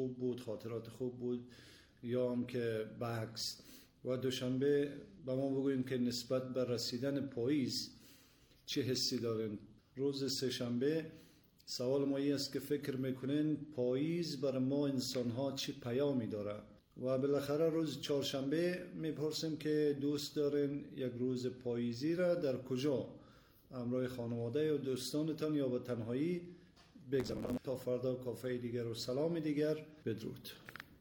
خوب بود، خاطرات خوب بود، یا هم که برعکس. و دوشنبه با ما بگویم که نسبت به رسیدن پاییز چه حسی دارین. روز سه‌شنبه سوال ما این است که فکر میکنین پاییز برای ما انسان ها چه پیامی داره؟ و بالاخره روز چهارشنبه میپرسیم که دوست دارین یک روز پاییزی را در کجا همراه خانواده و دوستانتان یا به تنهایی بگذرونید. تا فردا کافه دیگر و سلام دیگر، بدرود.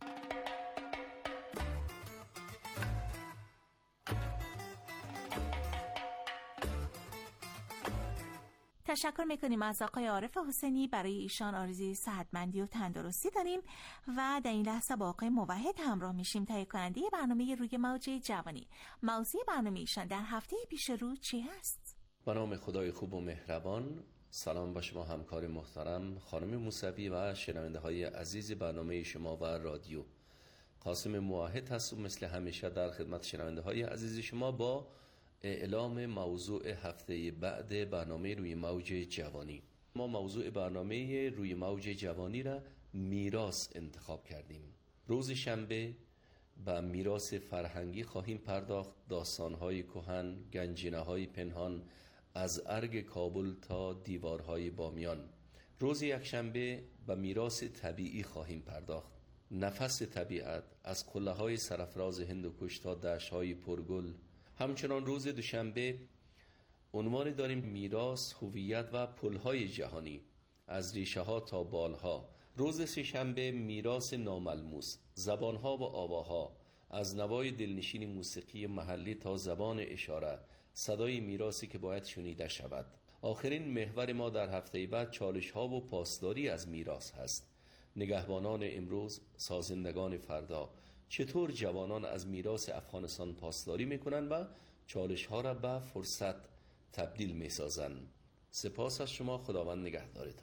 تشکر میکنیم از آقای عارف حسینی. برای ایشان آرزوی صحتمندی و تندرستی داریم و در این لحظه با آقای موحد همراه میشیم، تهیه کننده برنامه روی موج جوانی. موضوع برنامه ایشان در هفته پیش رو چی هست؟ به نام خدای خوب و مهربان. سلام با شما همکار محترم خانم موسوی و شنونده های عزیز برنامه شما و رادیو. قاسم موحد هستم مثل همیشه در خدمت شنونده های عزیز شما با اعلام موضوع هفته بعد برنامه روی موج جوانی. ما موضوع برنامه روی موج جوانی را میراث انتخاب کردیم. روز شنبه به میراث فرهنگی خواهیم پرداخت. داستان‌های کهن، گنجینه‌های پنهان از ارگ کابل تا دیوارهای بامیان. روز یکشنبه به میراث طبیعی خواهیم پرداخت. نفس طبیعت از قله‌های سرفراز هندوکش تا دشت‌های پرگل. همچنان روز دوشنبه عنوان داریم میراث، هویت و پل‌های جهانی از ریشه ها تا بالها. روز سه‌شنبه میراث ناملموس، زبانها و آواها از نوای دلنشین موسیقی محلی تا زبان اشاره، صدای میراثی که باید شنیده شود. آخرین محور ما در هفته بعد چالش ها و پاسداری از میراث هست. نگهبانان امروز، سازندگان فردا، چطور جوانان از میراث افغانستان پاسداری میکنن و چالش ها را به فرصت تبدیل میسازن. سپاس از شما. خداوند نگهدارتان.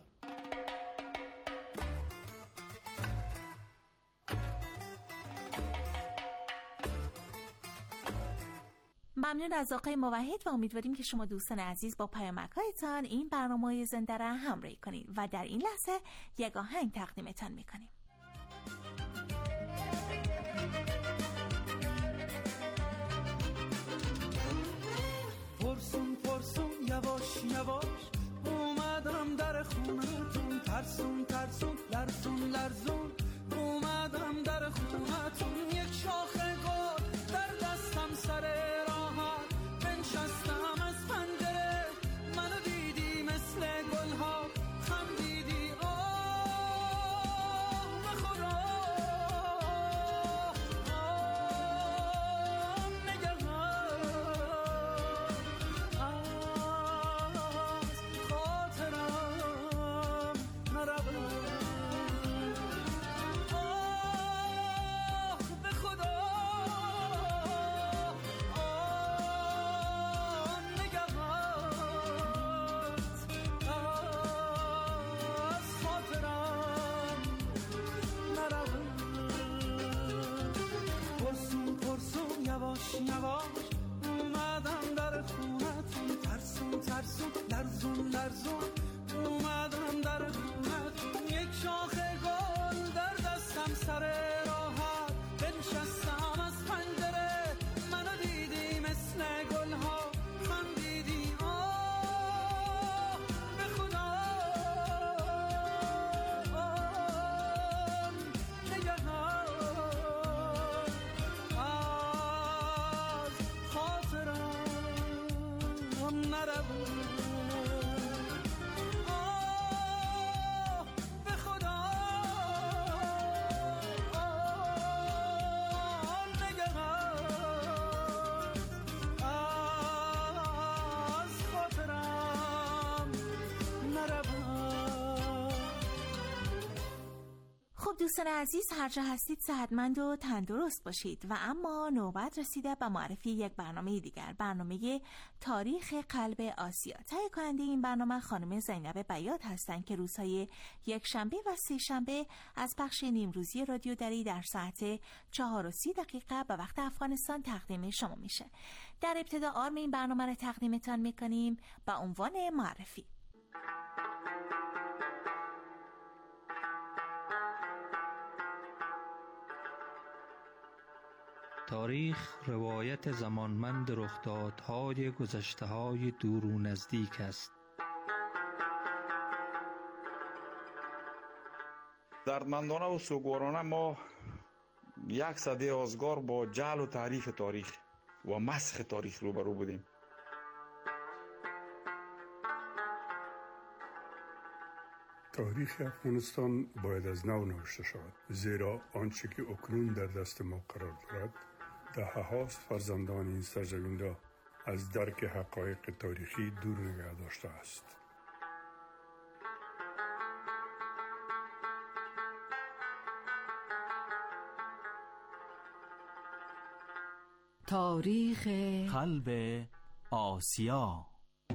ممنون از آقای موحد و امیدواریم که شما دوستان عزیز با پیامک‌هایتان این برنامه زنده را همراهی کنید و در این لحظه یک آهنگ تقدیمتان میکنیم. پرسون پرسون یواش یواش اومدم در خونتون، ترسون ترسون لرزون لرزون اومدم در خونتون. یک شاخه گل در دستم سر راحت بنشستم از پنجره، منو دیدی مثل گلها خندیدی. آه بخورا نگران از خاطرم نرود. آه به خدا یواش یواش اومدم در خونتون، ترسون ترسون لرزون لرزون اومدم در خونتون. یک شاخه گل در دستم سر راحت بنشستم از پنجره، منو دیدی مثل گلها خندیدی. آه به خدا نگهان دوستان عزیز، هر جا هستید صحتمند و تندرست باشید. و اما نوبت رسیده به معرفی یک برنامه دیگر، برنامه تاریخ قلب آسیا. تهیه کننده این برنامه خانم زینب بیات هستند که روزهای یک شنبه و سه شنبه از پخش نیمروزی رادیو دری در ساعت 4:30 به وقت افغانستان تقدیم شما میشه. در ابتدا آرم این برنامه را تقدیمتان میکنیم با عنوان معرفی. تاریخ روایت زمانمند رخدادهای گذشته‌های دور و نزدیک است. دردمندانه و سوگوارانه ما 100 آزگار با جعل و تعریف تاریخ و مسخ تاریخ روبرو بودیم. تاریخ افغانستان باید از نو نوشته شود، زیرا آنچه که اکنون در دست ما قرار دارد دهه هاست فرزندان این سرزمین را از درک حقایق تاریخی دور نگه داشته است. تاریخ قلب آسیا.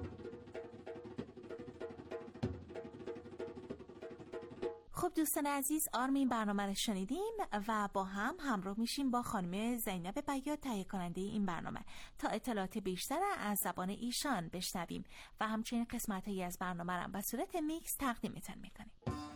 خب دوستان عزیز، آرمین برنامه رو شنیدیم و با هم همراه میشیم با خانم زینب بیات، تهیه کننده این برنامه، تا اطلاعات بیشتر از زبان ایشان بشنویم و همچنین قسمت‌هایی از برنامه رو به صورت میکس تقدیمتون میکنیم.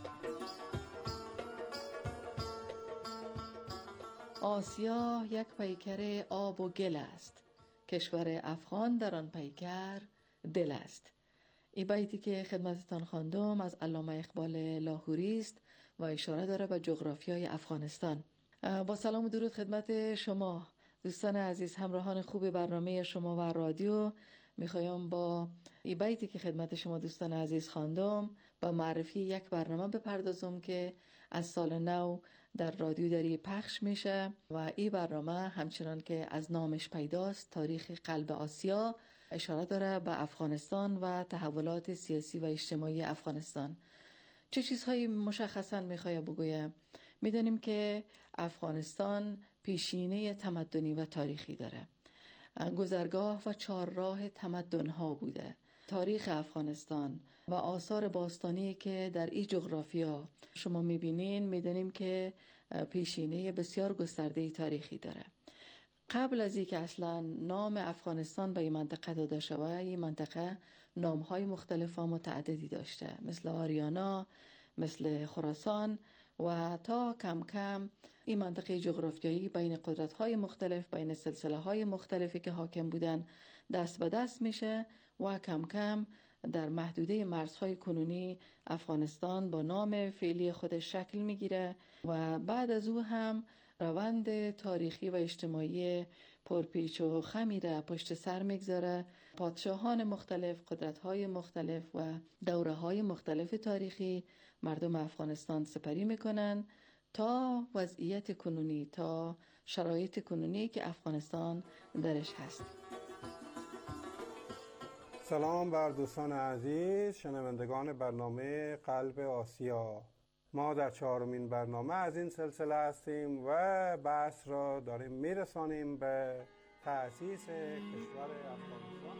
آسیا یک پیکر آب و گل است، کشور افغان در آن پیکر دل است. این بیتی که خدمتتان خواندم از علامه اقبال لاهوری است و اشاره داره به جغرافیای افغانستان. با سلام و درود خدمت شما دوستان عزیز، همراهان خوب برنامه شما و رادیو، میخوایم با این بیتی که خدمت شما دوستان عزیز خواندم با معرفی یک برنامه بپردازم که از سال نو در رادیو داری پخش میشه و این برنامه همچنان که از نامش پیداست، تاریخ قلب آسیا، اشاره داره به افغانستان و تحولات سیاسی و اجتماعی افغانستان. چه چیزهایی مشخصاً میخوام بگویم؟ میدونیم که افغانستان پیشینه تمدنی و تاریخی داره، گذرگاه و چهارراه تمدن‌ها بوده. تاریخ افغانستان و آثار باستانی که در این جغرافیا شما میبینین، میدونیم که پیشینه بسیار گسترده تاریخی داره. قبل از اینکه اصلا نام افغانستان به این منطقه داده شده، این منطقه نام‌های مختلف و متعددی داشته، مثل آریانا، مثل خراسان، و تا کم کم این منطقه جغرافیایی بین قدرت‌های مختلف، بین سلسله‌های مختلفی که حاکم بودن دست به دست میشه و کم کم در محدوده مرزهای کنونی افغانستان با نام فعلی خودش شکل میگیره و بعد از او هم روند تاریخی و اجتماعی پرپیچ و خمی را پشت سر میگذاره. پادشاهان مختلف، قدرت‌های مختلف و دوره‌های مختلف تاریخی مردم افغانستان سپری میکنن تا وضعیت کنونی، تا شرایط کنونی که افغانستان درش هست. سلام بر دوستان عزیز شنوندگان برنامه قلب آسیا. ما در 4مین برنامه از این سلسله هستیم و بحث را داریم میرسانیم به تأسیس کشور افغانستان.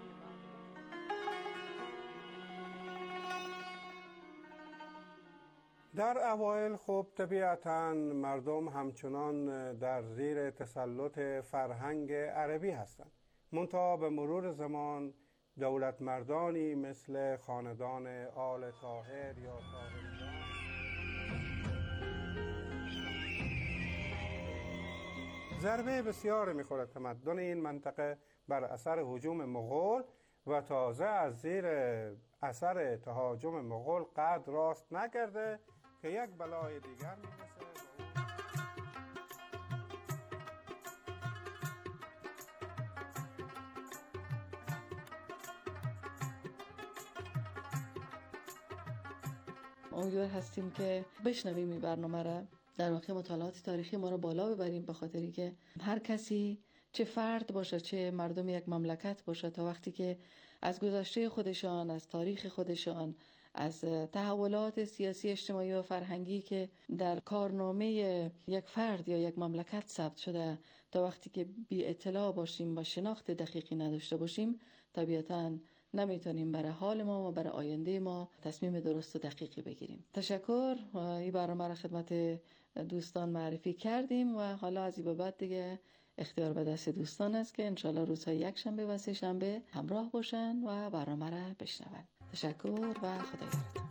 در اوایل خب طبیعتاً مردم همچنان در زیر تسلط فرهنگ عربی هستند، منتها به مرور زمان دولت مردانی مثل خاندان آل طاهر یا طاهریان ضربه بسیار میخورد تمدن این منطقه بر اثر هجوم مغول و تازه از زیر اثر تهاجم مغول قد راست نکرده که یک بلای دیگر میرسه. امیدوار هستیم که بشنویم این برنامه را، در واقع مطالعات تاریخی ما رو بالا ببریم، به خاطری که هر کسی، چه فرد باشه چه مردم یک مملکت باشه، تا وقتی که از گذشته خودشان، از تاریخ خودشان، از تحولات سیاسی، اجتماعی و فرهنگی که در کارنامه یک فرد یا یک مملکت ثبت شده، تا وقتی که بی اطلاع باشیم و شناخت دقیقی نداشته باشیم، طبیعتاً نمیتونیم برای حال ما و برای آینده ما تصمیم درست و دقیقی بگیریم. تشکر. این برنامه را خدمت دوستان معرفی کردیم و حالا از این به بعد دیگه اختیار به دست دوستان است که انشالله روزهای یک شنبه و سه شنبه همراه باشن و برنامه را بشنون. تشکر و خدا یارتون.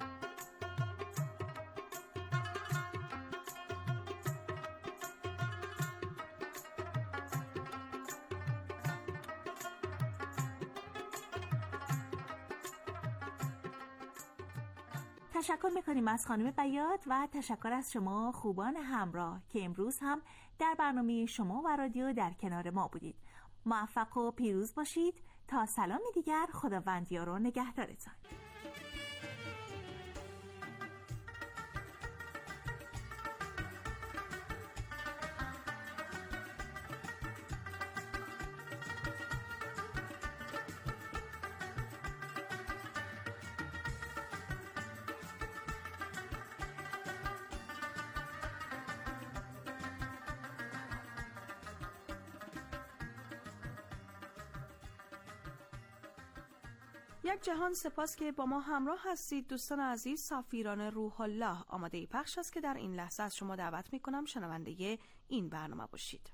تشکر میکنیم از خانم بیات و تشکر از شما خوبان همراه که امروز هم در برنامه شما و رادیو در کنار ما بودید. موفق و پیروز باشید. تا سلامی دیگر، خداوند یار و نگهدارتان. یک جهان سپاس که با ما همراه هستید دوستان عزیز. سفیران روح الله آماده پخش است که در این لحظه از شما دعوت میکنم شنونده این برنامه باشید.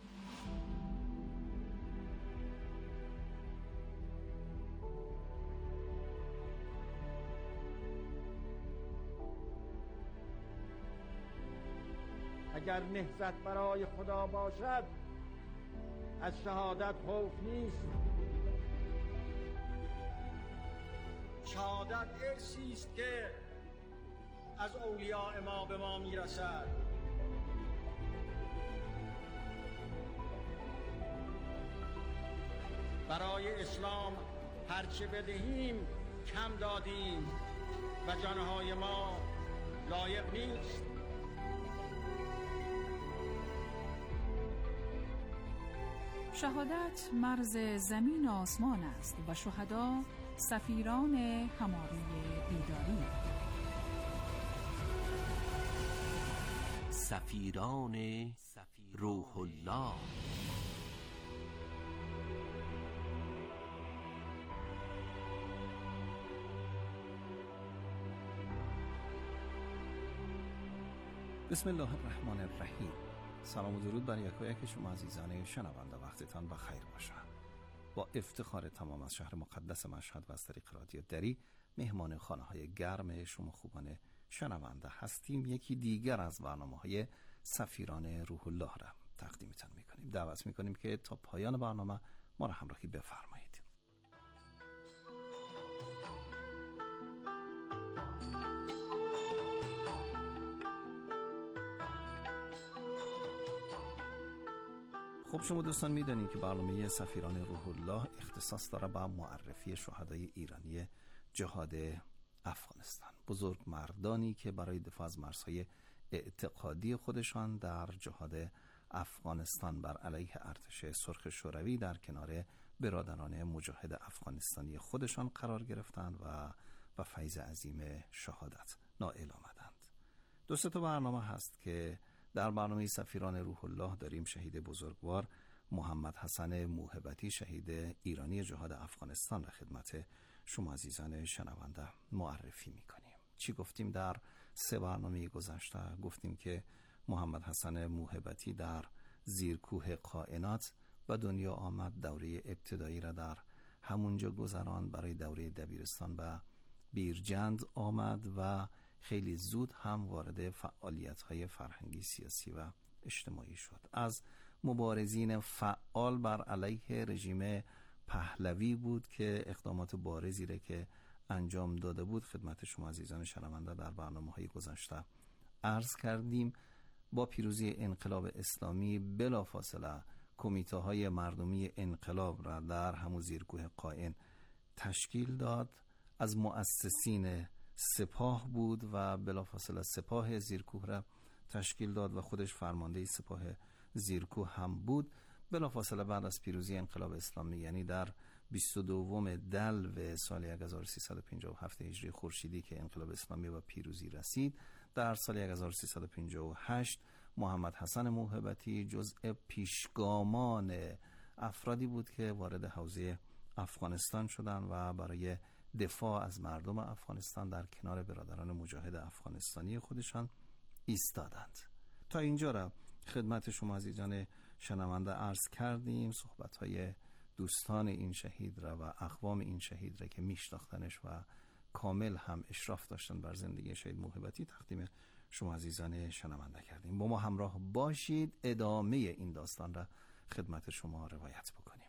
اگر نهضت برای خدا باشد از شهادت خوف نیست. شهادت ارثی است که از اولیاء ما به ما میرسد. برای اسلام هرچه بدهیم کم دادیم و جانهای ما لایق نیست. شهادت مرز زمین و آسمان است و شهدا سفیران هماره بیداری. سفیران روح الله. بسم الله الرحمن الرحیم. سلام و درود بر یکایک شما عزیزان شنونده، وقتتان بخیر باشد. با افتخار تمام از شهر مقدس مشهد و از طریق رادیو دری مهمان خانه‌های گرم شما خوبان شنونده هستیم. یکی دیگر از برنامه‌های سفیران روح الله را تقدیمتان می‌کنیم. دعوت می‌کنیم که تا پایان برنامه ما را همراهی بفرمایید. خب شما دوستان میدونید که برنامه سفیران روح الله اختصاص داره به معرفی شهدای ایرانی جهاد افغانستان، بزرگ مردانی که برای دفاع از مرزهای اعتقادی خودشان در جهاد افغانستان بر علیه ارتش سرخ شوروی در کنار برادران مجاهد افغانستانی خودشان قرار گرفتند و به فیض عظیم شهادت نائل آمدند. دو تا برنامه هست که در برنامه سفیران روح الله داریم شهید بزرگوار محمد حسن موهبتی، شهید ایرانی جهاد افغانستان را خدمت شما عزیزان شنونده معرفی میکنیم. چی گفتیم در 3 برنامه گذشته؟ گفتیم که محمد حسن موهبتی در زیرکوه کائنات به دنیا آمد، دوره ابتدایی را در همونجا گذران، برای دوره دبیرستان به بیرجند آمد و خیلی زود هم وارد فعالیت‌های فرهنگی، سیاسی و اجتماعی شد. از مبارزین فعال بر علیه رژیم پهلوی بود که اقدامات بارزی را که انجام داده بود خدمت شما عزیزان شنونده در برنامه‌های گذشته عرض کردیم. با پیروزی انقلاب اسلامی بلافاصله کمیته‌های مردمی انقلاب را در همون زیرکوه قائن تشکیل داد. از مؤسسین سپاه بود و بلافاصله سپاه زیرکوه را تشکیل داد و خودش فرمانده سپاه زیرکوه هم بود. بلافاصله بعد از پیروزی انقلاب اسلامی، یعنی در 22 دلو سال 1357 هجری خورشیدی که انقلاب اسلامی و پیروزی رسید، در سال 1358 محمد حسن موهبتی جزء پیشگامان افرادی بود که وارد حوزه افغانستان شدند و برای دفاع از مردم افغانستان در کنار برادران مجاهد افغانستانی خودشان ایستادند. تا اینجا را خدمت شما عزیزان شنونده عرض کردیم. صحبت‌های دوستان این شهید را و اقوام این شهید را که میشناختنش و کامل هم اشراف داشتن بر زندگی شهید موهبتی تقدیم شما عزیزان شنونده کردیم. با ما همراه باشید، ادامه این داستان را خدمت شما روایت بکنیم.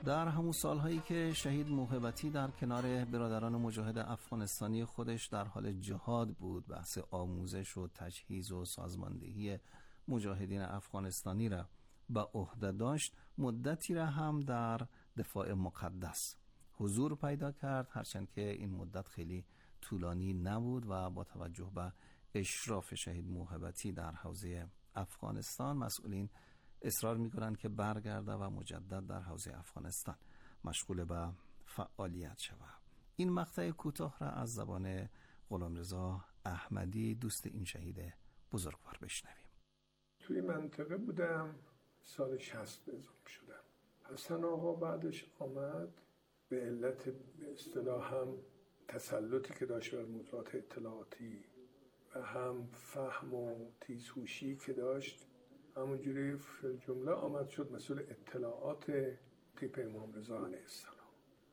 در همون سالهایی که شهید موهبتی در کنار برادران مجاهد افغانستانی خودش در حال جهاد بود، بحث آموزش و تجهیز و سازماندهی مجاهدین افغانستانی را به عهده داشت، مدتی را هم در دفاع مقدس حضور پیدا کرد، هرچند که این مدت خیلی طولانی نبود و با توجه به اشراف شهید موهبتی در حوزه افغانستان مسئولین اصرار می‌کنند که برگرده و مجدد در حوزه افغانستان مشغول به فعالیت شود. این مقطع کوتاه را از زبان غلامرضا احمدی، دوست این شهید بزرگوار، بشنویم. توی منطقه بودم، سال 60 اعزام شدم. حسن آقا بعدش آمد، به علت به اصطلاح هم تسلطی که داشت بر موضوعات اطلاعاتی و هم فهم و تیزهوشی که داشت، همونجوری فی الجمله آمد شد مسئول اطلاعات تیپ امام رضا علیه السلام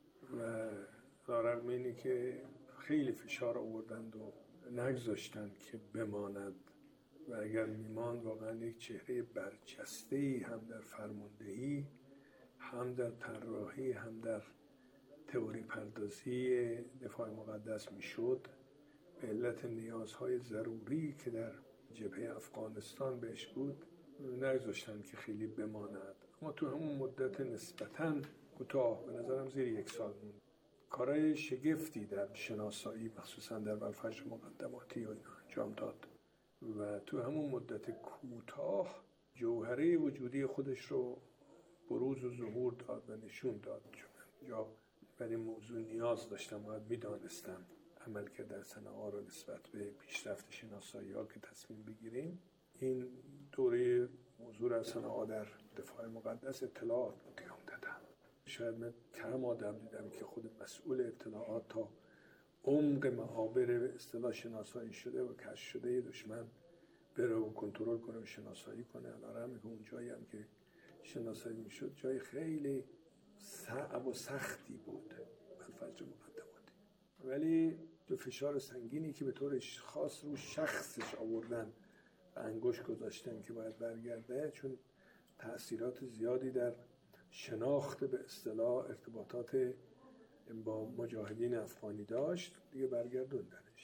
و رغم اینی که خیلی فشار آوردند و نگذاشتند که بماند و اگر میماند واقعا یک چهره برجسته‌ای هم در فرماندهی، هم در طراحی، هم در تئوری پردازی دفاع مقدس میشد، به علت نیازهای ضروری که در جبهه افغانستان بهش بود نگذاشتن که خیلی بماند. اما تو همون مدت نسبتاً کوتاه، به نظرم زیر 1 سال موند، کارهای شگفتی در شناسایی مخصوصا در برفجر مقدماتی و اینا انجام داد و تو همون مدت کوتاه جوهره وجودی خودش رو بروز و ظهور داد و نشون داد. چون یا برای موضوع نیاز داشتم، باید میدانستم عمل که در صنعا رو نسبت به پیشرفت شناسایی ها که تصمیم بگیریم. این دوره موضوع از صنعا در دفاع مقدس اطلاعات انجام دادم. شاید من کم آدم دیدم که خود مسئول اطلاعات تا عمق معابر به اصطلاح شناسایی شده و کشف شده دشمن بره و کنترل کنه و شناسایی کنه. الان که اون جایی هم که شناسایی میشد جای خیلی صعب و سختی بود الفجر مقدماتی، ولی دو فشار سنگینی که به طور خاص رو شخصش آوردن و انگشت گذاشتن که باید برگرده، چون تأثیرات زیادی در شناخت به اصطلاح ارتباطات با مجاهدین افغانی داشت، دیگه برگردوندنش.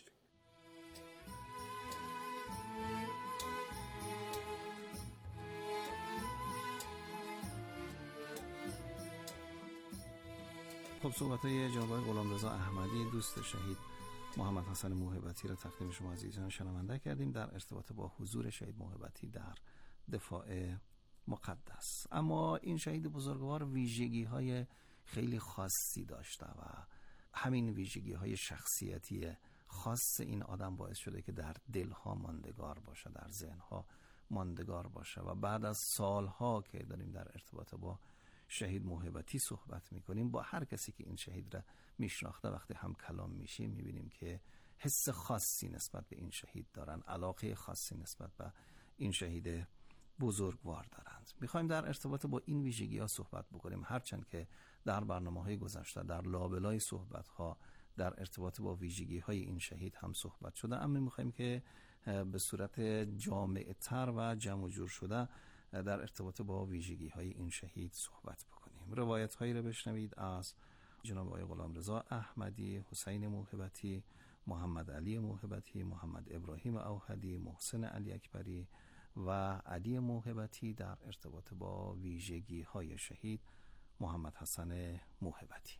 خب صحبت‌های جناب غلامرضا احمدی، دوست شهید محمد حسن موهبتی را تقدیم شما عزیزان شنونده کردیم در ارتباط با حضور شهید موهبتی در دفاع مقدس. اما این شهید بزرگوار ویژگی‌های خیلی خاصی داشته و همین ویژگی‌های شخصیتی خاص این آدم باعث شده که در دلها ماندگار باشه، در ذهنها ماندگار باشه و بعد از سالها که داریم در ارتباط با شهید موهبتی صحبت میکنیم، با هر کسی که این شهید را میشناخته وقتی هم کلام میشیم میبینیم که حس خاصی نسبت به این شهید دارن، علاقه خاصی نسبت به این شهید بزرگوار دارند. میخوایم در ارتباط با این ویژگی ها صحبت بکنیم، هرچند که در برنامه‌های گذشته در لابلای صحبت‌ها در ارتباط با ویژگی‌های این شهید هم صحبت شده، اما میخوایم که به صورت جامع‌تر و جمع جور شده در ارتباط با ویژگی‌های این شهید صحبت بکنیم. روایت‌هایی را بشنوید از جناب آقای غلامرضا احمدی، حسین موهبتی، محمد علی موهبتی، محمد ابراهیم اوحدی، محسن علی اکبری و علی موهبتی در ارتباط با ویژگی‌های شهید محمد حسن موهبتی.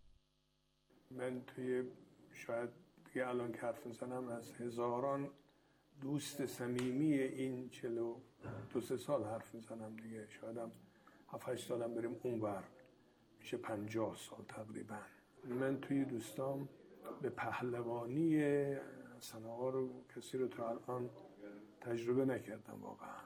من توی شاید دیگه الان که حرف میزنم از هزاران دوست صمیمی این 42 سال حرف میزنم دیگه، شاید هم 7-8 سالم بریم اونور، میشه 50 سال تقریبا. من توی دوستام به پهلوانی صنعا رو کسی رو تا الان تجربه نکردم. واقعا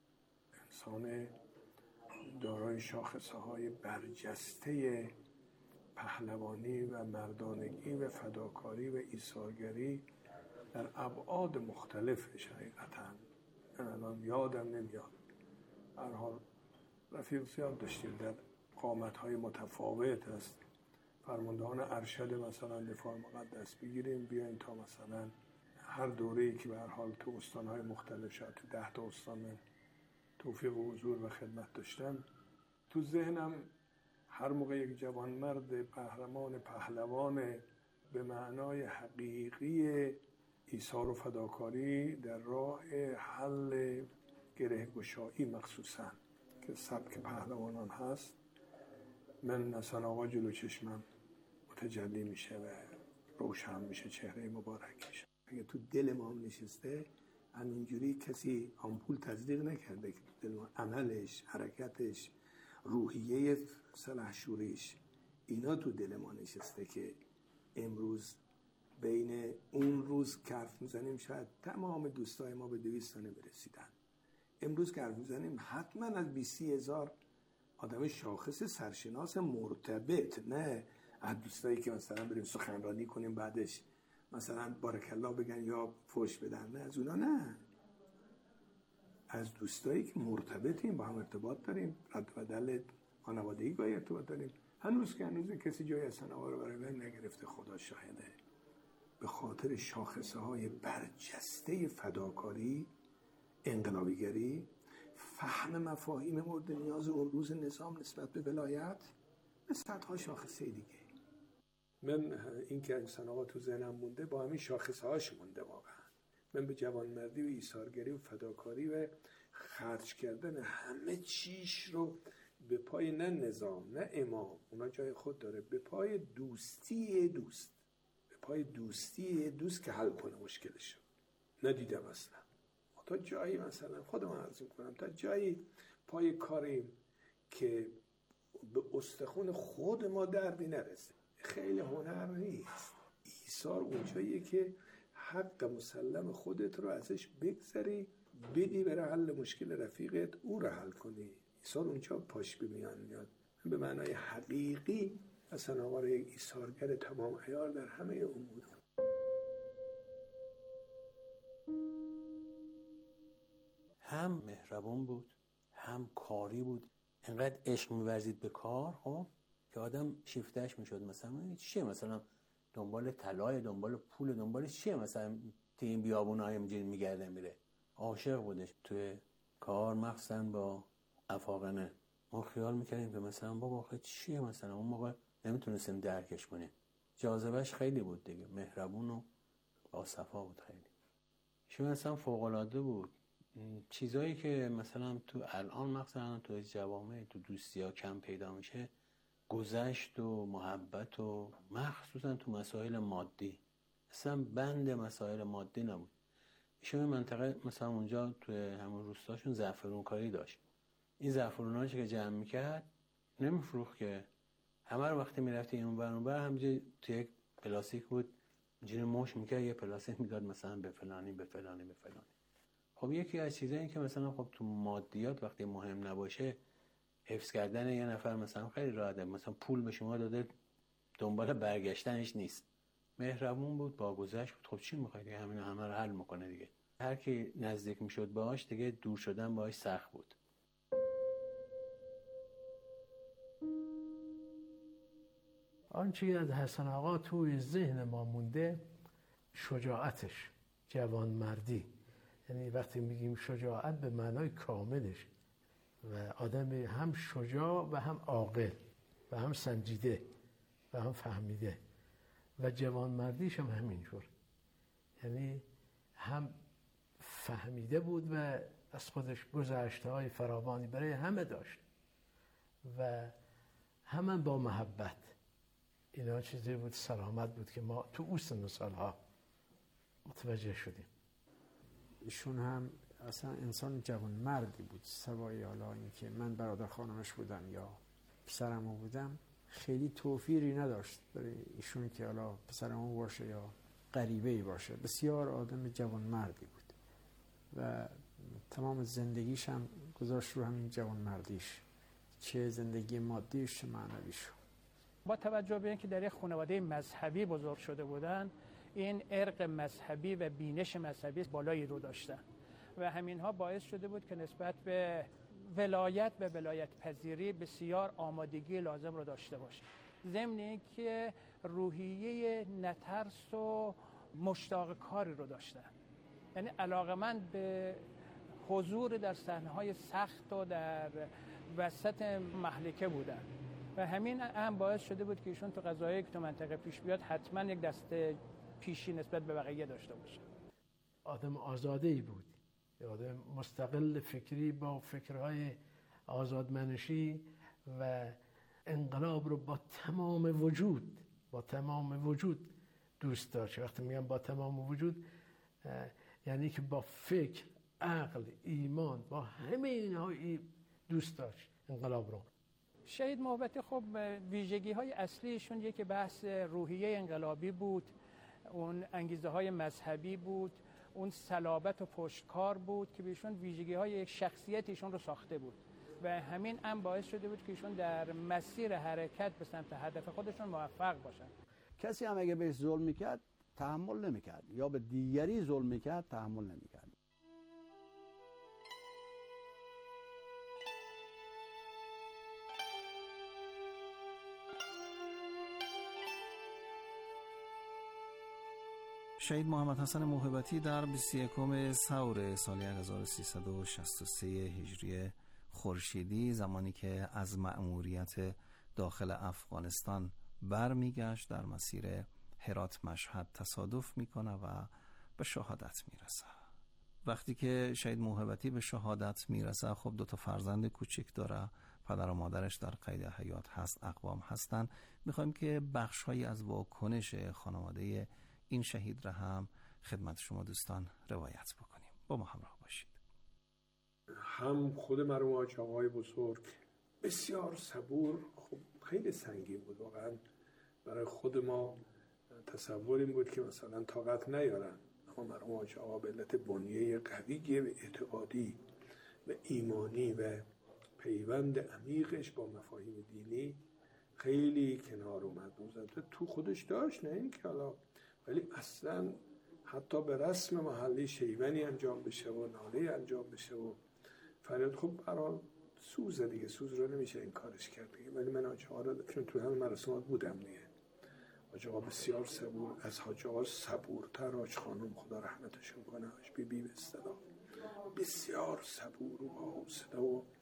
انسان دارای شاخصه‌های برجسته پهلوانی و مردانگی و فداکاری و ایثارگری در ابعاد مختلفش. حقیقتا من الان یادم نمیاد، هر حال رفیق زیاد داشتیم در قامت‌های متفاوت است. فرماندهان ارشد مثلا دفاع مقدس بگیریم، بیاین تا مثلا هر دوره‌ای که به هر حال تو استان‌های مختلف، شاید تو 10 تا استان من توفیق و حضور و خدمت داشتم، تو ذهنم هر موقع یک جوانمرد قهرمان پهلوان به معنای حقیقی ایثار و فداکاری در راه حل گره گشایی مخصوصا که سبک پهلوانان هست، من حسن آقا جلو چشمم متجلی میشه و روشن میشه چهره مبارکش. اگه تو دل ما هم نشسته، همینجوری کسی آمپول تزریق نکرده که تو دل ما عملش، حرکتش، روحیه سلحشوریش، اینا تو دل ما نشسته که امروز بین اون روز که حرف میزنیم شاید تمام دوستای ما به 200 تا نمیرسیدن. امروز که حرف میزنیم حتما از 20,000 آدم شاخص سرشناس مرتبط، نه از دوستایی که مثلا بریم سخنرانی کنیم بعدش مثلا بارکالله بگن یا فوش بدن، نه از اونا، نه از دوستایی که مرتبطیم، با هم ارتباط داریم، رد و بدل خانوادگی گاهی ارتباط داریم. هنوز کسی جای حسن آقا رو برای من نگرفته، خدا شاهده. به خاطر شاخصه های برجسته فداکاری، انقلابیگری، فهم مفاهیم مورد نیاز اون روز نظام نسبت به ولایت به صدها شاخصه دیگه. من این که حسن آقا تو ذهنم مونده با همین شاخصه هاش مونده واقعا. من به جوانمردی و ایثارگری و فداکاری و خرج کردن همه چیش رو به پای نه نظام نه امام، اونا جای خود داره، به پای دوستی دوست، به پای دوستی دوست که حل کنه مشکلشو ندیدم اصلا. تا جایی مثلا خودم عرض میکنم تا جایی پای کاریم که به استخون خود ما دردی نرسه. خیلی هنر نیست. ایثار اونجاییه که حق مسلم خودت رو ازش بگذری بدی برای حل مشکل رفیقت، او رو حل کنی. ایثار اونجا پاش به میان میاد. به معنای حقیقی حسن آقا یک ایثارگر تمام عیار در همه امور. هم مهربان بود، هم کاری بود. انقدر عشق می‌ورزید به کار، خب که آدم شیفته‌اش میشد. مثلا چیه، مثلا دنبال طلای، دنبال پول، دنبال چیه، مثلا تو این بیابون‌های اینجوری میگرده میره. عاشق بودش توی کار، مخصوصا با افاقنه. ما خیال میکردیم که مثلا بابا آخه چیه، مثلا اون موقع نمیتونستیم درکش کنیم. جاذبه‌اش خیلی بود دیگه، مهربون و با صفا بود خیلی. ایشون مثلا فوق‌العاده بود. چیزایی که مثلا تو الان مثلا تو جوامع تو دوستی‌ها کم پیدا میشه، گذشت و محبت و مخصوصا تو مسائل مادی، اصلا بند مسائل مادی نبود. ایشون منطقه مثلا اونجا تو همون روستاشون زعفرون کاری داشت. این زعفروناش که جمع میکرد نمیفروخت که، همه رو وقتی میرفتی این اون بر همینجوری تو یک پلاستیک بود اینجوری مش میکرد، یه پلاستیک میداد مثلا به فلانی به فلانی به فلانی. خب یکی از چیزایی این که مثلا خب تو مادیات وقتی مهم نباشه، حفظ کردن یه نفر مثلا خیلی راحته. مثلا پول به شما داده، دنبال برگشتنش نیست. مهربون بود، با گذشت بود. خب چی میخواید دیگه، همین همه رو حل میکنه دیگه. هر کی نزدیک میشد باهاش دیگه دور شدن باهاش سخت بود. آنچه از حسن آقا توی ذهن ما مونده شجاعتش، جوانمردی. یعنی وقتی میگیم شجاعت به معنای کاملش، و آدم هم شجاع و هم عاقل و هم سنجیده و هم فهمیده، و جوانمردیش هم همینجور. یعنی هم فهمیده بود و از خودش گذشته‌های فراوانی برای همه داشت و هم با محبت. اینا چیزی بود، سلامت بود که ما تو اون سن و سالها متوجه شدیم. ایشون هم اصلا انسان جوانمردی بود، سوای حالا این که من برادر خانمش بودم یا پسرمو بودم، خیلی توفیری نداشت برای ایشون که حالا پسرمو باشه یا غریبه‌ای باشه. بسیار آدم جوانمردی بود و تمام زندگیش هم گذاشت رو همین جوانمردیش، چه زندگی مادیش چه معنویش. با توجه به اینکه در یک خانواده مذهبی بزرگ شده بودن، این ارق مذهبی و بینش مذهبی بالایی رو داشتن و همینها باعث شده بود که نسبت به ولایت و ولایت پذیری بسیار آمادگی لازم رو داشته باشه. ضمن اینکه روحیه نترس و مشتاق کاری رو داشتن، یعنی علاقه‌مند به حضور در صحنه‌های سخت و در وسط مهلکه بودن و همین هم باعث شده بود که ایشون تو قضایایی که تو منطقه پیش بیاد حتما یک دست پیشی نسبت به بقیه داشته باشه. آدم آزاده‌ای بود، آدم مستقل فکری با فکرهای آزادمنشی و انقلاب رو با تمام وجود دوست داشت. وقتی میگم با تمام وجود یعنی که با فکر، عقل، ایمان، با همه اینها دوست داشت انقلاب رو. شهید موهبتی خب ویژگی‌های اصلیشون یکی بحث روحیه انقلابی بود، اون انگیزه های مذهبی بود، اون صلابت و پشتکار بود که بهشون ویژگی‌های یک شخصیت ایشون رو ساخته بود و همین هم باعث شده بود که ایشون در مسیر حرکت به سمت هدف خودشون موفق باشن. کسی هم اگه بهش ظلم میکرد تحمل نمیکرد یا به دیگری ظلم میکرد تحمل نمیکرد. شهید محمد حسن موهبتی در 21 سور سال 1363 هجری خورشیدی زمانی که از مأموریت داخل افغانستان برمیگشت در مسیر هرات مشهد تصادف میکنه و به شهادت میرسه. وقتی که شهید موهبتی به شهادت میرسه خب 2 فرزند کوچک داره، پدر و مادرش در قید حیات هست، اقوام هستن. میخوایم که بخش‌هایی از واکنش خانواده این شهید را هم خدمت شما دوستان روایت بکنیم. با ما همراه باشید. هم خود مرحوم حاج آقای بزرگ بسیار صبور، خب خیلی سنگین بود واقعا. برای خود ما تصور این بود که مثلا طاقت نیارن، اما مرحوم حاج آقا به علت بنیه قوی و اعتقادی و ایمانی و پیوند عمیقش با مفاهیم دینی خیلی کنار اومد. تو خودش داشت، نه این که حالا، ولی اصلا حتی به رسم محلی شیونی انجام بشه و ناله انجام بشه و فریاد، خب برای سوزه دیگه، سوز رو نمیشه این کارش کرد دیگه. ولی من حاج آقا رو چون تو همه مراسمات بودم دیگه، حاج آقا بسیار صبور، از حاج آقا صبورتر حاج خانم خدا رحمتشون کنه، حاج بی به اصطلاح بسیار صبور و حوصله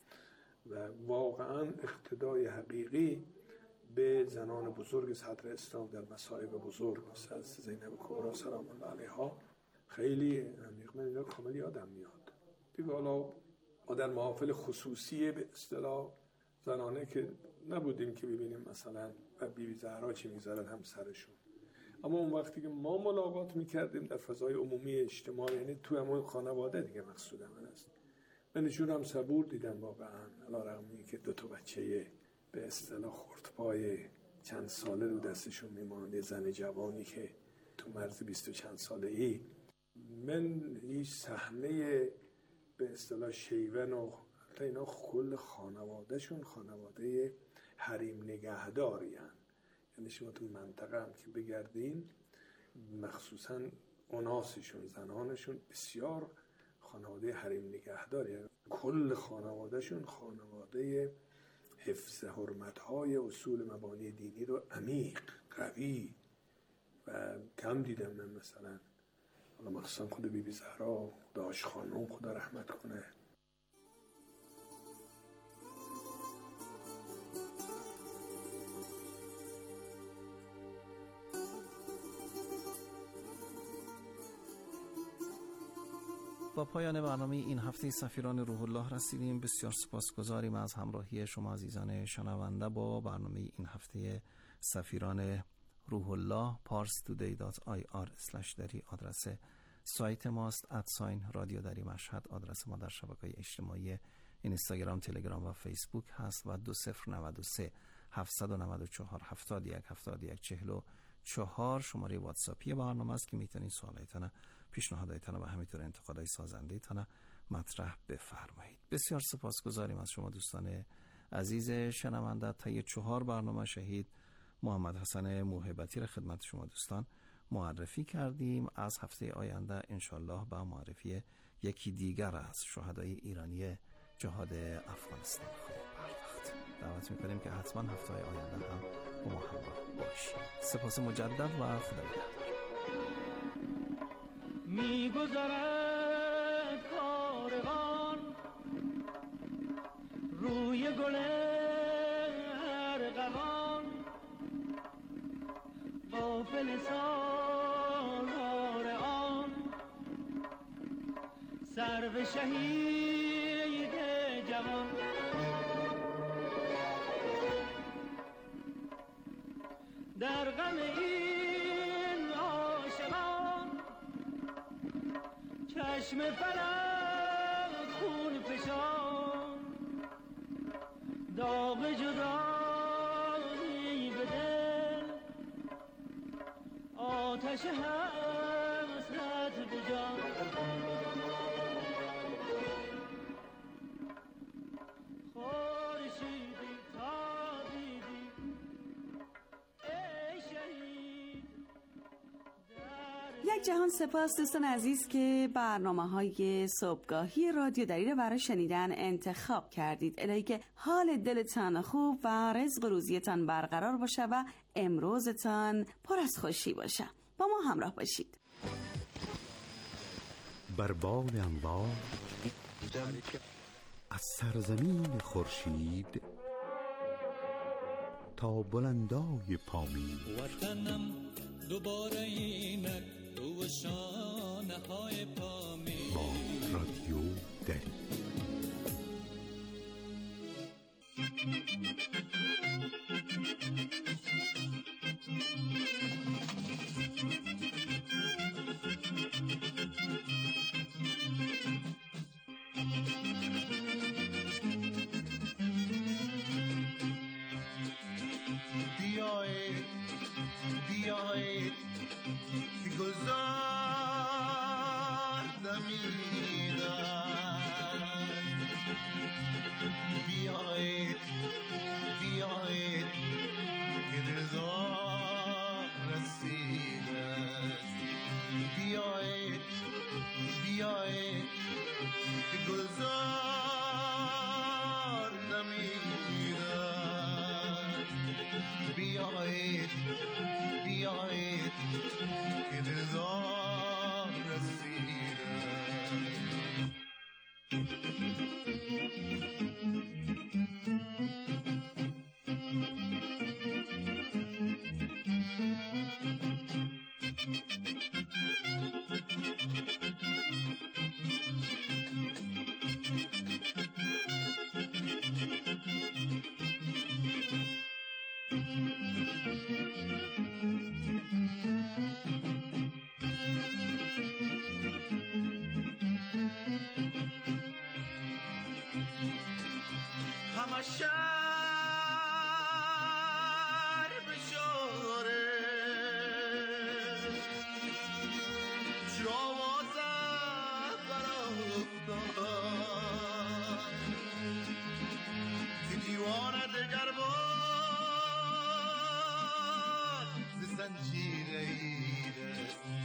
و واقعا اقتدای حقیقی به زنان بزرگ صدر اسلام در مصائب بزرگ مثل از زینب کبرا سلام الله علیها خیلی عمیق. من اینا کامل یادم میاد دیگه. حالا ما در محافل خصوصی به اصطلاح زنانه که نبودیم که ببینیم مثلا بیبی زهرا چی میذارن همسرشون، اما اون وقتی که ما ملاقات میکردیم در فضای عمومی اجتماعی، یعنی تو همون خانواده دیگه مقصود من است، من ایشون هم صبور دیدم واقعا، علیرغم اینکه 2 بچه به اصطلاح خردپای چند ساله رو دستشون میماند، زن جوانی که تو مرز 20 و چند ساله‌ای. من هیچ صحنه به اصطلاح شیون و حتی اینا کل خانوادهشون خانواده حریم نگهداری هن. یعنی شما تو منطقه هم که بگردین مخصوصا اناسشون، زنانشون بسیار خانواده حریم نگهداری هن. کل خانوادهشون خانواده حفظ حرمت‌های اصول مبانی دینی رو عمیق، قوی و کم دیدم من مثلا. حالا مخصوصا خود بیبی زهرا، داش خانم خدا رحمت کنه. با پایان برنامه این هفته سفیران روح الله رسیدیم. بسیار سپاسگزاریم از همراهی شما عزیزان شنونده با برنامه این هفته سفیران روح الله. parstoday.ir/dari آدرس سایت ماست. @رادیو دری مشهد آدرس ما در شبکه‌های اجتماعی اینستاگرام، تلگرام و فیسبوک هست و 2093 794 71 71 44 شماره واتساپی برنامه است که میتونید سوالایتان، پیشنهاداتتان و همینطور انتقادهای سازنده‌تان مطرح بفرمایید. بسیار سپاسگزاریم از شما دوستان عزیز شنونده. تا 4 برنامه شهید محمد حسن موهبتی را خدمت شما دوستان معرفی کردیم. از هفته آینده انشالله با معرفی یکی دیگر از شهدای ایرانی جهاد افغانستان خواهیم پرداخت. دعوت میکنیم که حتما هفته آینده هم با ما همراه باشید. سپاس مجدد و خدا نگهدار. میگذرد کاروان روی گل ارغوان غافل سالار آن سرو شهید جوان در غم این عاشقان چشم فلک خون فشان داغ جدایی به دل آتش حسرت به جان خورشیدی تابیدی ای شهید. یک جهان سپاس دوستان عزیز که برنامه‌های صبحگاهی رادیو دری رو برای شنیدن انتخاب کردید. الهی که حال دلتان خوب و رزق روزیتان برقرار باشه و امروزتان پر از خوشی باشه. با ما همراه باشید. بر بال انوار از سرزمین خورشید تا بلندای پامین وطنم دوباره اینک تو شانه های پامین با رادیو دری. بیایید بیایید که گذار دمیدن بیایید بیایید که دلدار رسیدن بیایید بیایید که گذار دمیدن بیایید بیایید که دلدار رسیدن همه شهر بشاره چراوازه برافتاد که دیوان دگر بار ز زنجیر ایده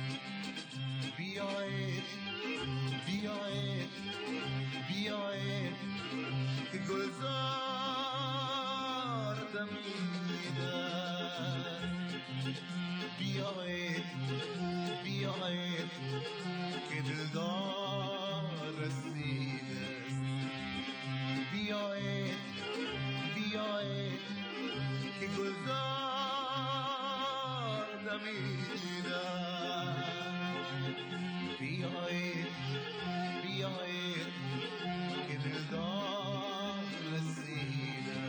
بیایید بیایید بیایید که گلزار دمیدن بیایید بیایید که دلدار رسیده بیایید بیایید که گلزار دمیدن بیایید بیایید که دلدار رسیده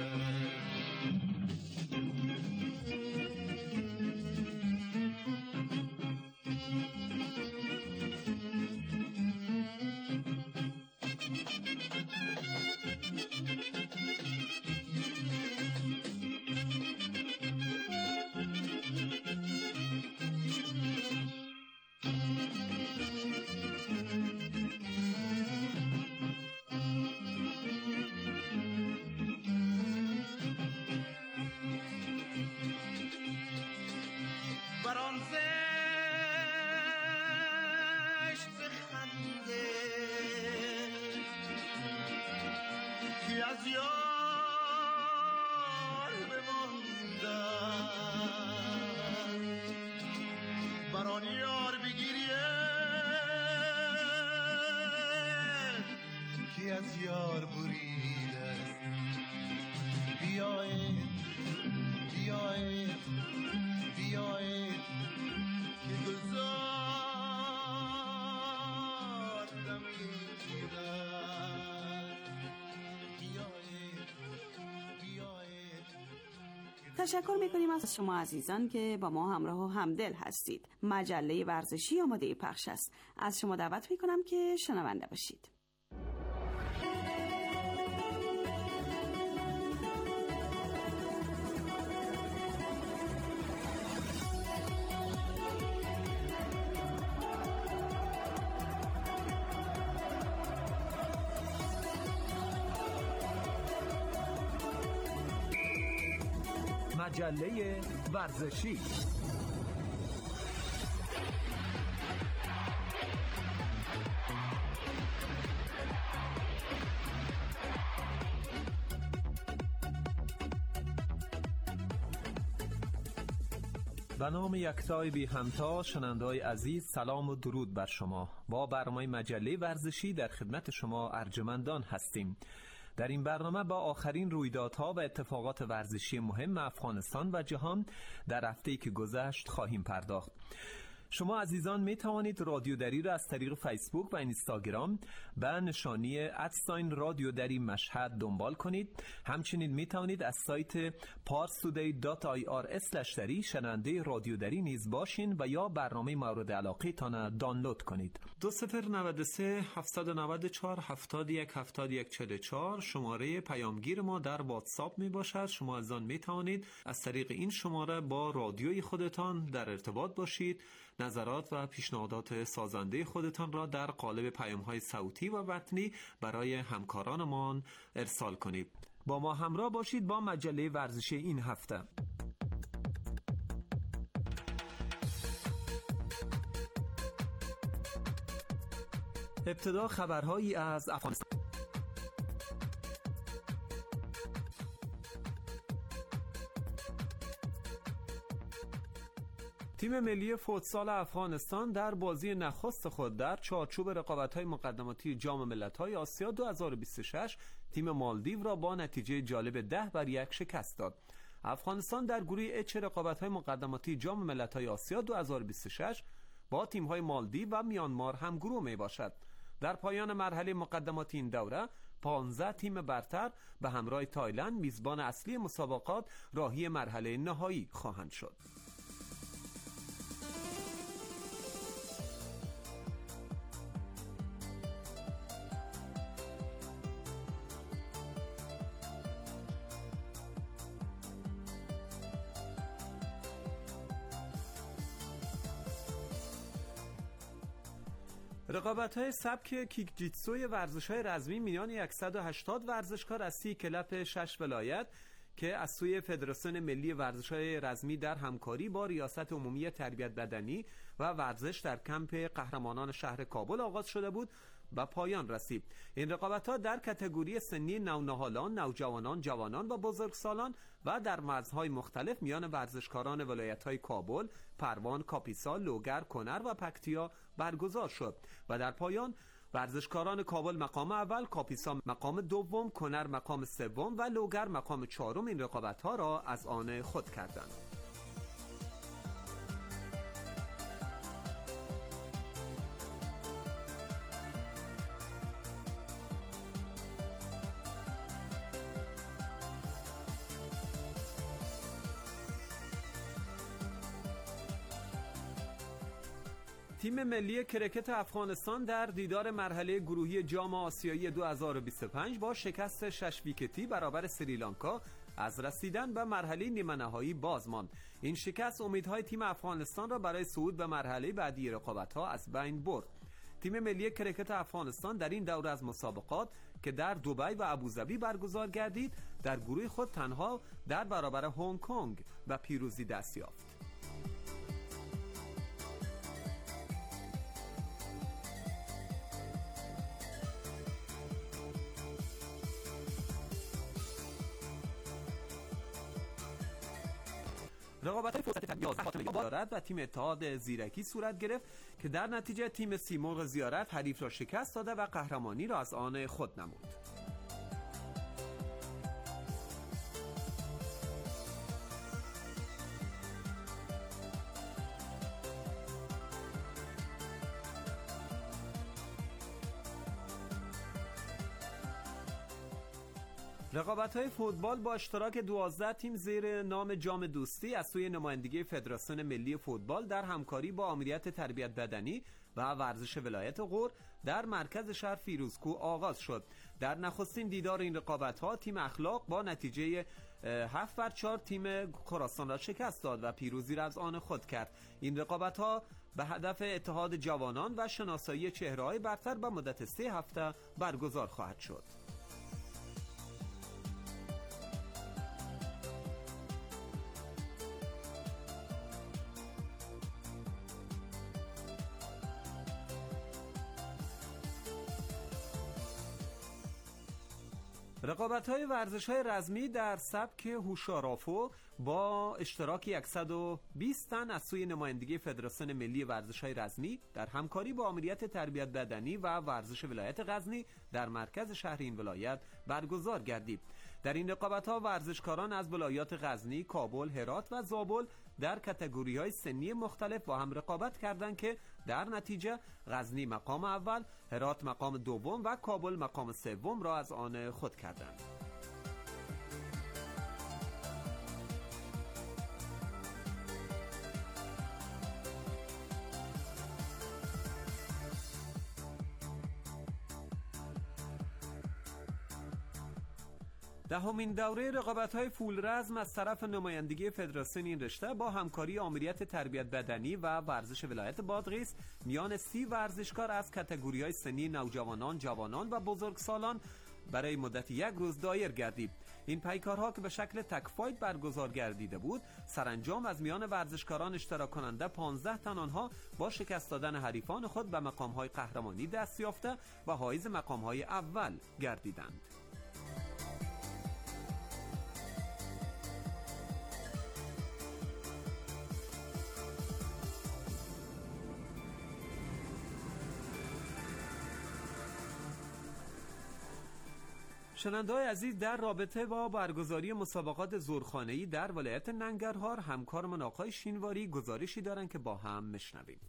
از یار بماندن بران یار بگیریه که از یار بریده بیایید تشکر میکنیم از شما عزیزان که با ما همراه و همدل هستید. مجله ورزشی آماده پخش است. از شما دعوت میکنم که شنونده باشید. مجله ورزشی. به نام یکتای بی همتا، شنونده‌های عزیز، سلام و درود بر شما. با برنامه مجله ورزشی در خدمت شما ارجمندان هستیم. در این برنامه با آخرین رویدادها و اتفاقات ورزشی مهم افغانستان و جهان در هفته‌ای که گذشت خواهیم پرداخت. شما عزیزان می توانید رادیو دری را از طریق فیسبوک و اینستاگرام به نشانی @رادیو دری مشهد دنبال کنید. همچنین می توانید از سایت parstoday.ir/dari شنونده رادیو دری نیز باشین و یا برنامه مورد علاقه تان دانلود کنید. 2093 794 71 71 44 شماره پیامگیر ما در واتساپ می باشد. شما عزیزان می توانید از طریق این شماره با رادیوی خودتان در ارتباط باشید. نظرات و پیشنهادات سازنده خودتان را در قالب پیام‌های صوتی و متنی برای همکارانمان ارسال کنید. با ما همراه باشید با مجله ورزشی این هفته. ابتدا خبرهایی از افغانستان. تیم ملی فوتسال افغانستان در بازی نخست خود در چارچوب رقابت‌های مقدماتی جام ملت‌های آسیا 2026 تیم مالدیو را با نتیجه جالب 10-1 شکست داد. افغانستان در گروه اچ رقابت‌های مقدماتی جام ملت‌های آسیا 2026 با تیم‌های مالدیو و میانمار هم گروه میباشد. در پایان مرحله مقدماتی این دوره 15 تیم برتر به همراه تایلند میزبان اصلی مسابقات راهی مرحله نهایی خواهند شد. رقابت‌های سبک کیک جیتسوی ورزش‌های رزمی میان 180 ورزشکار از 30 کلب 6 ولایت که از سوی فدراسیون ملی ورزش‌های رزمی در همکاری با ریاست عمومی تربیت بدنی و ورزش در کمپ قهرمانان شهر کابل آغاز شده بود و پایان رسید. این رقابت‌ها در کاتگوری سنی نونهالان، نوجوانان، جوانان و بزرگسالان و در مرزهای مختلف میان ورزشکاران ولایت‌های کابل، پروان، کاپیسا، لوگر، کنر و پکتیا برگزار شد و در پایان ورزشکاران کابل مقام اول، کاپیسا مقام دوم، کنر مقام سوم و لوگر مقام چهارم این رقابت‌ها را از آن خود کردند. تیم ملی کرکت افغانستان در دیدار مرحله گروهی جام آسیایی 2025 با شکست 6 ویکتی برابر سریلانکا از رسیدن به مرحله نیمه نهایی باز ماند. این شکست امیدهای تیم افغانستان را برای صعود به مرحله بعدی رقابت‌ها از بین برد. تیم ملی کرکت افغانستان در این دوره از مسابقات که در دبی و ابوظبی برگزار گردید در گروه خود تنها در برابر هنگ کنگ و پیروزی دست یافت. رقابت‌های فرصت تیم 11 خاتمه زیارت و تیم اتحاد زیرکی صورت گرفت که در نتیجه تیم سیمرغ زیارت حریف را شکست داده و قهرمانی را از آن خود نمود. رقابت‌های فوتبال با اشتراک 12 تیم زیر نام جام دوستی از سوی نمایندگی فدراسیون ملی فوتبال در همکاری با آمریت تربیت بدنی و ورزش ولایت غور در مرکز شهر فیروزکوه آغاز شد. در نخستین دیدار این رقابت‌ها تیم اخلاق با نتیجه 7-4 تیم خراسان را شکست داد و پیروزی را از آن خود کرد. این رقابت‌ها به هدف اتحاد جوانان و شناسایی چهره‌های برتر به مدت 3 هفته برگزار خواهد شد. رقابت‌های ورزش‌های رزمی در سبک هوشارافو با اشتراک 120 تن از سوی نمایندگی فدراسیون ملی ورزش‌های رزمی در همکاری با آمریت تربیت بدنی و ورزش ولایت غزنی در مرکز شهر این ولایت برگزار گردید. در این رقابت‌ها ورزشکاران از ولایات غزنی، کابل، هرات و زابل در کاتگوری‌های سنی مختلف با هم رقابت کردند که در نتیجه غزنی مقام اول، هرات مقام دوم و کابل مقام سوم را از آن خود کردند. دهمین دوره رقابت‌های فول رزم از طرف نمایندگی فدراسیون این رشته با همکاری آمریت تربیت بدنی و ورزش ولایت بادغیس میان 30 ورزشکار از کاتگوری‌های سنی نوجوانان، جوانان و بزرگسالان برای مدت 1 روز دایر گردید. این پیکارها که به شکل تک فایت برگزار گردیده بود، سرانجام از میان ورزشکاران اشتراک کننده 15 تن آنها با شکست دادن حریفان خود به مقام‌های قهرمانی دست یافته و حائز مقام‌های اول گردیدند. شنونده‌های عزیز، در رابطه با برگزاری مسابقات زورخانه‌ای در ولایت ننگرهار همکارمان آقای شینواری گزارشی دارند که با هم میشنویم.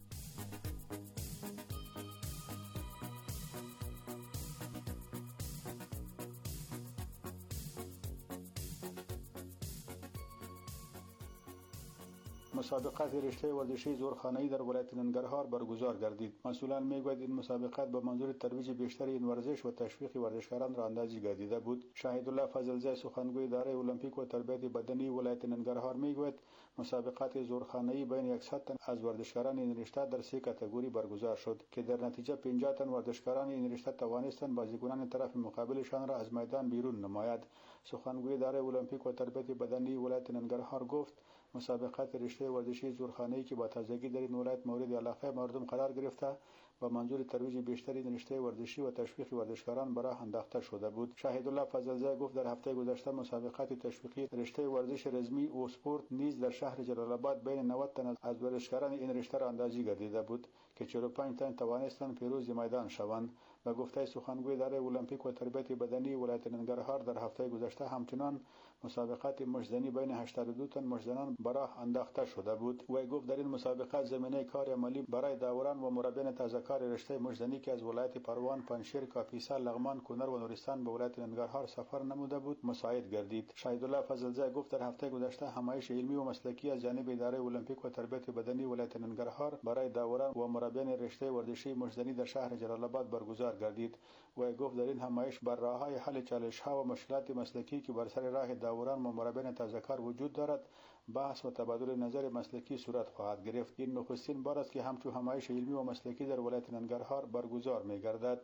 مسابقات رشته ورزشی زورخانه‌ای در ولایت ننگرهار برگزار گردید. مسئولان میگویند این مسابقات به منظور ترویج بیشتر این ورزش و تشویق ورزشکاران را اندازی گردیده بود. شاهد الله فضلزای سخنگوی اداره المپیک و تربیت بدنی ولایت ننگرهار میگوید مسابقات زورخانه‌ای بین 100 تن از ورزشکاران این رشته در 3 کاتگوری برگزار شد که در نتیجه 50 تن ورزشکاران این رشته توانستند بازیکنان طرف مقابلشان را از میدان بیرون نماید. سخنگوی اداره المپیک و تربیت بدنی ولایت ننگرهار گفت مسابقات رشته ورزشی زورخانه‌ای که با تازگی در این ولایت مورد علاقه مردم قرار گرفته و منظور ترویج بیشتر این رشته ورزشی و تشویق ورزشکاران به راه انداخته شده بود. شاهد الله فضلزای گفت در هفته گذشته مسابقات تشویقی رشته ورزش رزمی و اسپورت نیز در شهر جلال آباد بین 90 تن از ورزشکاران این رشته را اندازی گردیده بود که 45 تن توانستند پیروز میدان شوند. به گفته سخنگوی اداره المپیک و تربیت بدنی ولایت ننگرهار در هفته گذشته همچنان مسابقات مشتزنی بین 82 تن مشتزنان به راه انداخته شده بود. وی گفت در این مسابقات زمینه کار عملی برای داوران و مربیان تازه‌کار رشته مشتزنی که از ولایت پروان، پنشیر، کاپیسا، لغمان، کنر و نورستان به ولایت ننگرهار سفر نموده بود مساعد گردید. شاهد الله فضلزای گفت در هفته گذشته همایش علمی و مسلکی از جانب اداره المپیک و تربیت بدنی ولایت ننگرهار برای داوران و مربیان رشته ورزشی مشتزنی در شهر جلال آباد برگزار گردید. و گفت در این همایش بر راه‌های حل چالش‌ها و مشکلات مسلکی که بر سر راه داوران و مربیان تازه‌کار وجود دارد بحث و تبادل نظر مسلکی صورت خواهد گرفت. این نخستین بار است که همچون همایش علمی و مسلکی در ولایت ننگرهار برگزار می‌گردد.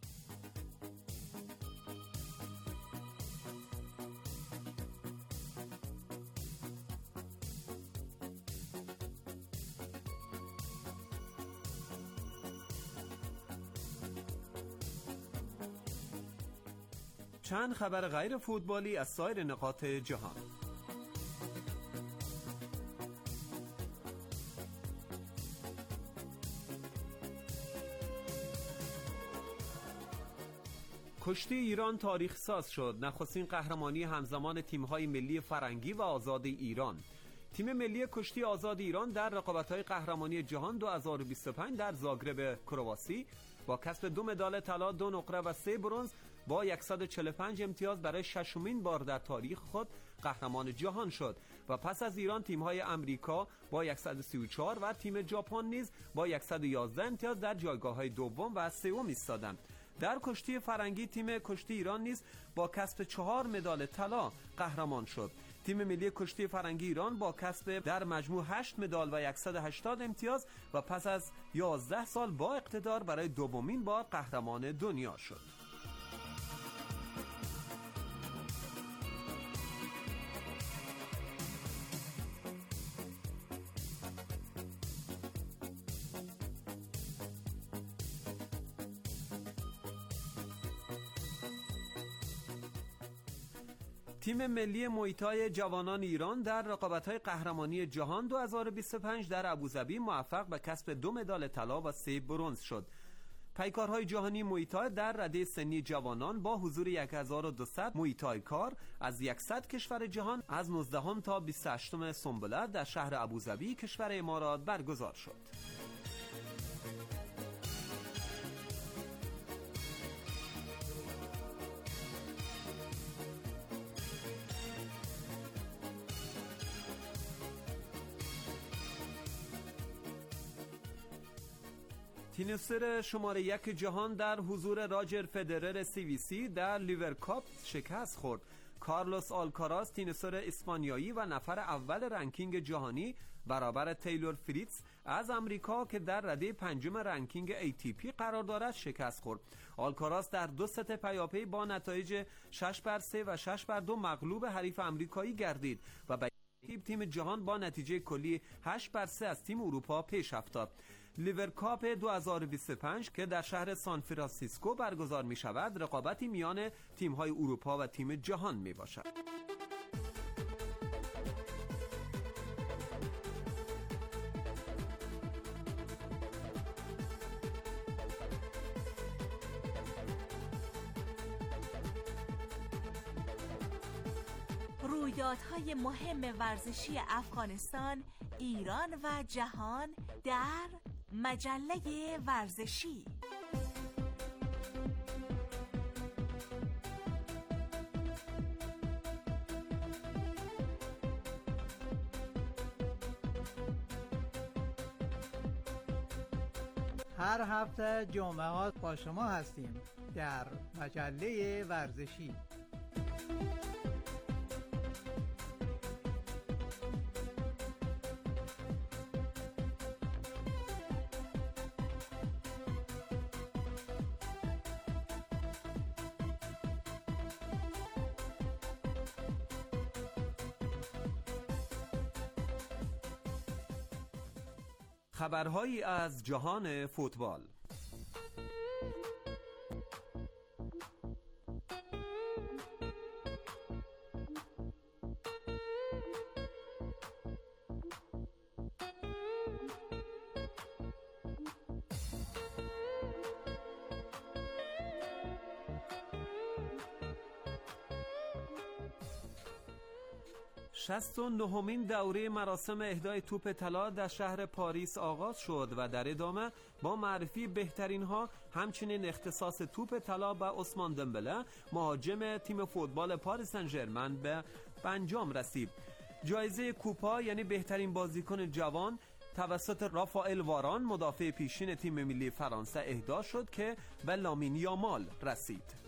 چند خبر غیر فوتبالی از سایر نقاط جهان. کشتی ایران تاریخ ساز شد. نخستین قهرمانی همزمان تیم‌های ملی فرنگی و آزاد ایران. تیم ملی کشتی آزاد ایران در رقابت‌های قهرمانی جهان 2025 در زاگرب کرواسی با کسب 2 مدال طلا، 2 نقره و 3 برنز با 145 امتیاز برای ششمین بار در تاریخ خود قهرمان جهان شد و پس از ایران تیم‌های امریکا با 134 و تیم ژاپن نیز با 111 امتیاز در جایگاه‌های دوم و سوم ایستادند. در کشتی فرنگی تیم کشتی ایران نیز با کسب 4 مدال طلا قهرمان شد. تیم ملی کشتی فرنگی ایران با کسب در مجموع 8 مدال و 180 امتیاز و پس از 11 سال با اقتدار برای دومین بار قهرمان دنیا شد. تیم ملی مویتای جوانان ایران در رقابت‌های قهرمانی جهان 2025 در ابوظبی موفق به کسب 2 مدال طلا و 3 برنز شد. پیکارهای جهانی مویتای در رده سنی جوانان با حضور 1200 مویتای کار از 100 کشور جهان از 19 تا 28 سنبله در شهر ابوظبی کشور امارات برگزار شد. تنیسر شماره 1 جهان در حضور راجر فدرر CVC در لیورکاپ شکست خورد. کارلوس آلکاراز تنیسر اسپانیایی و نفر اول رنکینگ جهانی برابر تیلور فریتز از امریکا که در رده پنجم رنکینگ ATP قرار دارد شکست خورد. آلکاراز در 2 ست پیاپی با نتایج 6-3 و 6-2 مغلوب حریف آمریکایی گردید و به تیم جهان با نتیجه کلی 8-3 از تیم اروپا پیش افتاد. لیورکاپ 2025 که در شهر سان فرانسیسکو برگزار می شود رقابتی میان تیم‌های اروپا و تیم جهان می باشد. رویدادهای مهم ورزشی افغانستان، ایران و جهان در مجله ورزشی. هر هفته جمعه ها با شما هستیم در مجله ورزشی. خبرهایی از جهان فوتبال. شصت و نهمین دوره مراسم اهدای توپ طلا در شهر پاریس آغاز شد و در ادامه با معرفی بهترین ها همچنین اختصاص توپ طلا به عثمان دمبله مهاجم تیم فوتبال پاریس سن ژرمن به انجام رسید. جایزه کوپا یعنی بهترین بازیکن جوان توسط رافائل واران مدافع پیشین تیم ملی فرانسه اهدا شد که به لامین یامال رسید.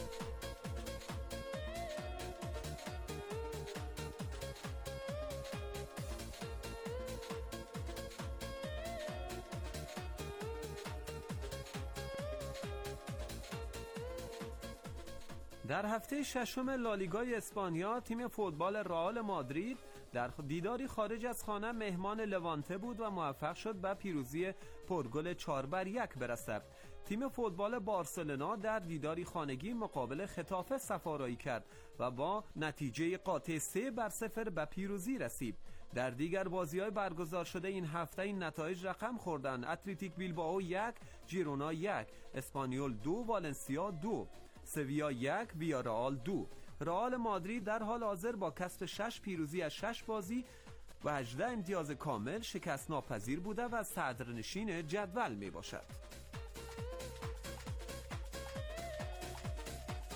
در هفته ششم لالیگای اسپانیا تیم فوتبال رئال مادرید در دیداری خارج از خانه مهمان لوانته بود و موفق شد به پیروزی پرگل 4-1 برسد. تیم فوتبال بارسلونا در دیداری خانگی مقابل خطافه سفارایی کرد و با نتیجه قاطع 3-0 به پیروزی رسید. در دیگر بازی‌های برگزار شده این هفته این نتایج رقم خوردند: اتلتیک بیلبائو 1، ژیرونا 1، اسپانیول 2، والنسیا 2، سویا 1، ویارئال 2. رئال مادرید در حال حاضر با کسب 6 پیروزی از 6 بازی و 18 امتیاز کامل شکست ناپذیر بوده و صدرنشین جدول می باشد.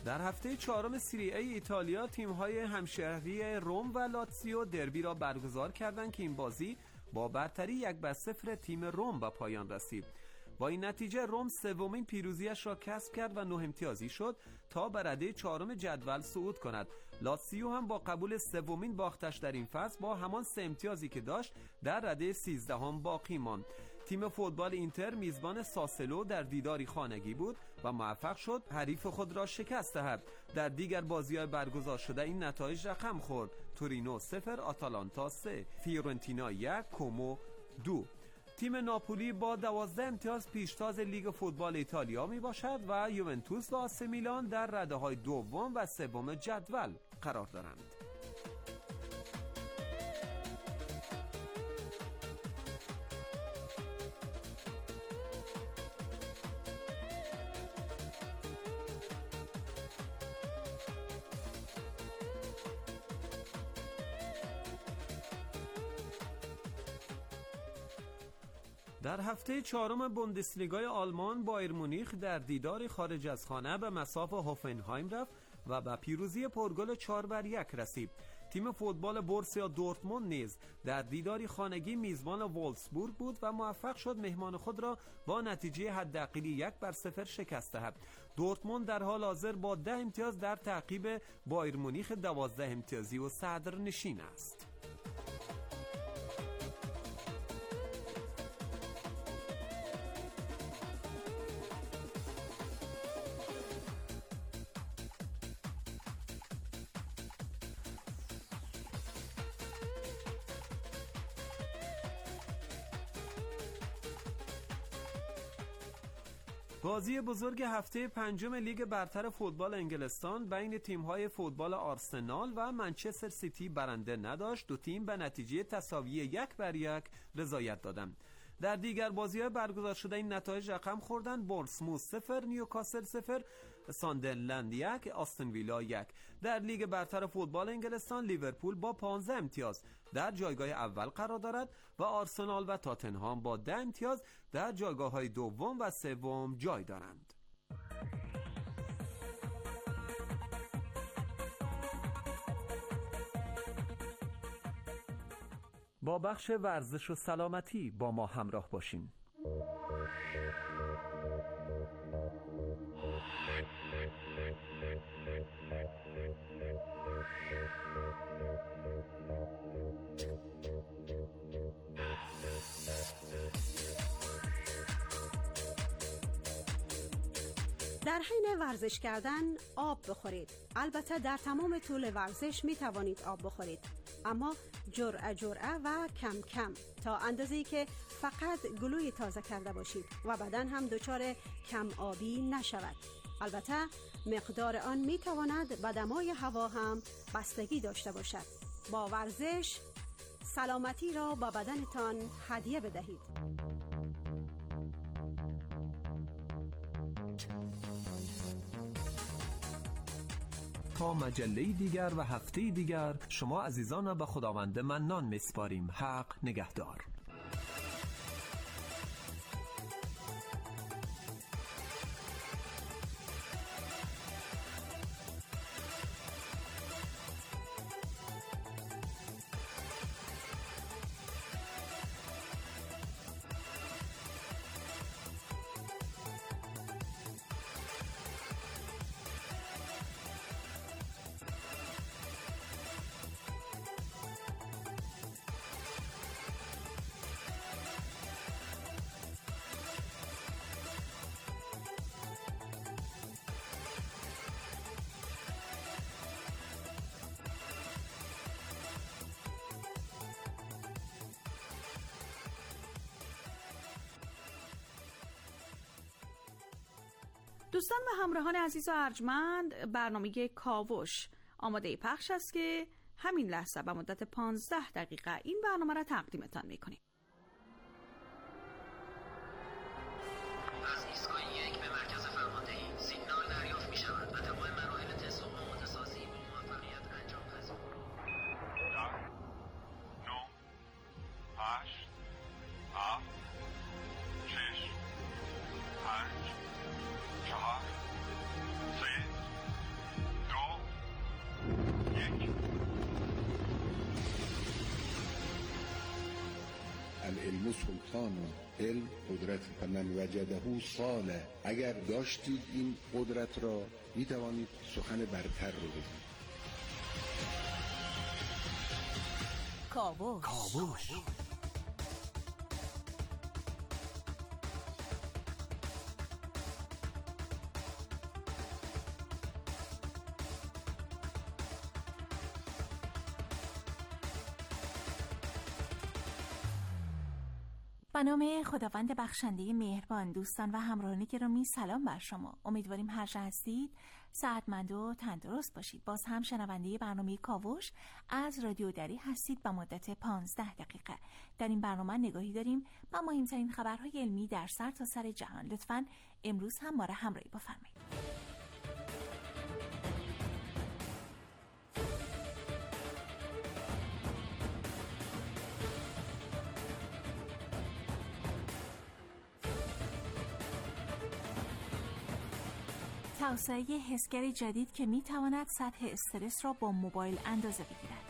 در هفته چهارم سری ای ایتالیا تیم‌های همشهری روم و لاتزیو دربی را برگزار کردند که این بازی با برتری 1-0 تیم روم به پایان رسید. با این نتیجه روم سومین پیروزیش را کسب کرد و 9 امتیازی شد تا به رده چهارم جدول صعود کند. لاتزیو هم با قبول سومین باختش در این فصل با همان 3 امتیازی که داشت در رده 13 باقی ماند. تیم فوتبال اینتر میزبان ساسولو در دیداری خانگی بود و موفق شد حریف خود را شکست دهد. در دیگر بازی‌های برگزار شده این نتایج رقم خورد: تورینو 0، آتالانتا 3، فیورنتینا 1، کومو 2. تیم ناپولی با 12 امتیاز پیشتاز لیگ فوتبال ایتالیا می باشد و یوونتوس و آسی میلان در رده‌های دوم و سوم جدول قرار دارند. در هفته چهارم بوندسلیگای آلمان بایر مونیخ در دیداری خارج از خانه به مصاف هوفنهایم رفت و به پیروزی پرگل 4-1 رسید. تیم فوتبال بورسیا دورتموند نیز در دیداری خانگی میزبان وولفسبورگ بود و موفق شد مهمان خود را با نتیجه حداقلی 1-0 شکست دهد. دورتموند در حال حاضر با 10 امتیاز در تعقیب بایر مونیخ 12 امتیازی و صدرنشین است. بازی بزرگ هفته پنجم لیگ برتر فوتبال انگلستان بین تیم‌های فوتبال آرسنال و منچستر سیتی برنده نداشت. دو تیم به نتیجه تساوی 1-1 رضایت دادند. در دیگر بازی‌های برگزار شده این نتایج رقم خوردند: بورنموث 0، نیوکاسل 0، ساندرلند 1، آستون ویلا 1. در لیگ برتر فوتبال انگلستان لیورپول با 15 امتیاز در جایگاه اول قرار دارد و آرسنال و تاتنهام با 10 امتیاز در جایگاه‌های دوم و سوم جای دارند. با بخش ورزش و سلامتی با ما همراه باشین. در حین ورزش کردن آب بخورید. البته در تمام طول ورزش می توانید آب بخورید، اما جرعه و کم کم تا اندازه‌ای که فقط گلوی تازه کرده باشید و بدن هم دچار کم آبی نشود. البته مقدار آن می تواند به دمای هوا هم بستگی داشته باشد. با ورزش سلامتی را به بدنتان هدیه بدهید. تا مجله دیگر و هفته دیگر شما عزیزان را به خداوند منان میسپاریم. حق نگهدار. دوستان و همراهان عزیز و ارجمند، برنامه کاوش آماده پخش است که همین لحظه به مدت 15 دقیقه این برنامه را تقدیمتان می‌کنیم. از ایستگاه 1 به مرکز فرماندهی سیگنال دریافت می‌شود و تمام مراحل تست و آماده سازی با موفقیت انجام پذیر. 9 8 7 6 5 4 3 العلم سلطان علم قدرت و من وجده صالح. اگر داشتید این قدرت را می توانید سخن برتر رو بگید. کاوش. به نام خداوند بخشنده مهربان، دوستان و همراهان گرامی، سلام بر شما. امیدواریم هر جا هستید صحتمند و تندرست باشید. باز هم شنونده برنامه کاوش از رادیو دری هستید به مدت 15 دقیقه. در این برنامه نگاهی داریم به مهمترین خبرهای علمی در سرتاسر جهان. لطفاً امروز هم ما را همراهی بفرمایید. توسعه حسگر جدید که می تواند سطح استرس را با موبایل اندازه بگیرد.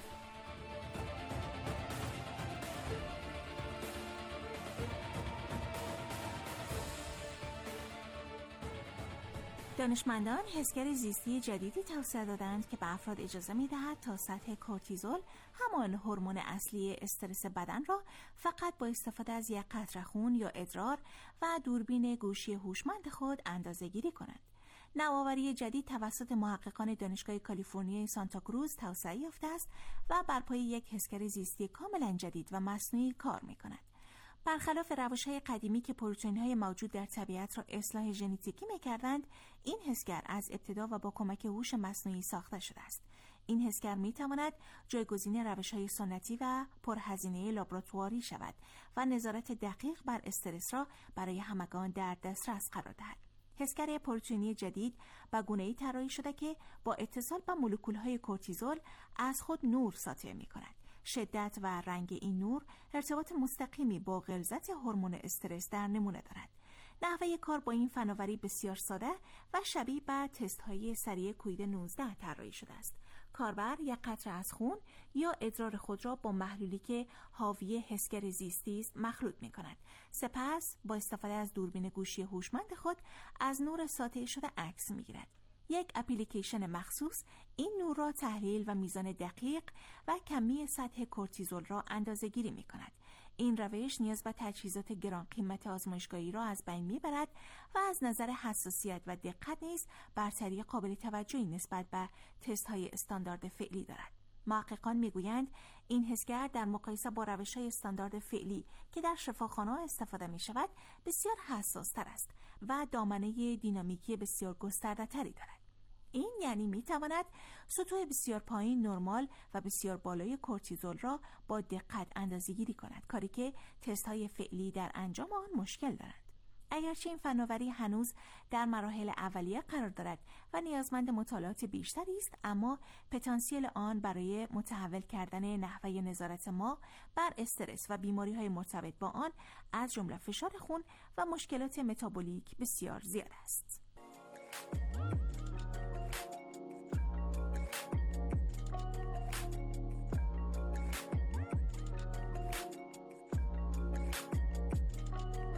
دانشمندان حسگر زیستی جدیدی توسعه دادند که به افراد اجازه می دهد تا سطح کورتیزول، همان هورمون اصلی استرس بدن را فقط با استفاده از یک قطره خون یا ادرار و دوربین گوشی هوشمند خود اندازه گیری کنند. نوآوری جدید توسط محققان دانشگاه کالیفرنیا سانتا کروز توسعه یافته است و بر پایه یک حسگر زیستی کاملا جدید و مصنوعی کار می‌کند. برخلاف روش‌های قدیمی که پروتئین‌های موجود در طبیعت را اصلاح ژنتیکی می‌کردند، این حسگر از ابتدا و با کمک هوش مصنوعی ساخته شده است. این حسگر می‌تواند جایگزین روش‌های سنتی و پرهزینه لابراتواری شود و نظارت دقیق بر استرس را برای همگان در دسترس قرار دهد. حسگر پروتئینی جدید به گونه‌ای طراحی شده که با اتصال به مولکول‌های کورتیزول از خود نور ساطع می‌کند. شدت و رنگ این نور ارتباط مستقیمی با غلظت هورمون استرس در نمونه دارد. نحوه کار با این فناوری بسیار ساده و شبیه به تست‌های سریع کوید 19 طراحی شده است. کاربر یک قطره از خون یا ادرار خود را با محلولی که حاوی حسگر زیستی است مخلوط می‌کند. سپس با استفاده از دوربین گوشی هوشمند خود از نور ساطع شده عکس می‌گیرد. یک اپلیکیشن مخصوص این نور را تحلیل و میزان دقیق و کمی سطح کورتیزول را اندازه‌گیری می‌کند. این روش نیاز به تجهیزات گران قیمت آزمایشگاهی را از بین می‌برد و از نظر حساسیت و دقت نیز برتری قابل توجهی نسبت به تست‌های استاندارد فعلی دارد. محققان میگویند این حسگر در مقایسه با روش‌های استاندارد فعلی که در شفاخانه‌ها استفاده می‌شود بسیار حساس‌تر است و دامنه دینامیکی بسیار گسترده‌تری دارد. این یعنی می‌تواند سطوح بسیار پایین نرمال و بسیار بالای کورتیزول را با دقت اندازه‌گیری کند، کاری که تست‌های فعلی در انجام آن مشکل دارند. اگرچه این فناوری هنوز در مراحل اولیه قرار دارد و نیازمند مطالعات بیشتری است، اما پتانسیل آن برای متحول کردن نحوه نظارت ما بر استرس و بیماری‌های مرتبط با آن از جمله فشار خون و مشکلات متابولیک بسیار زیاد است.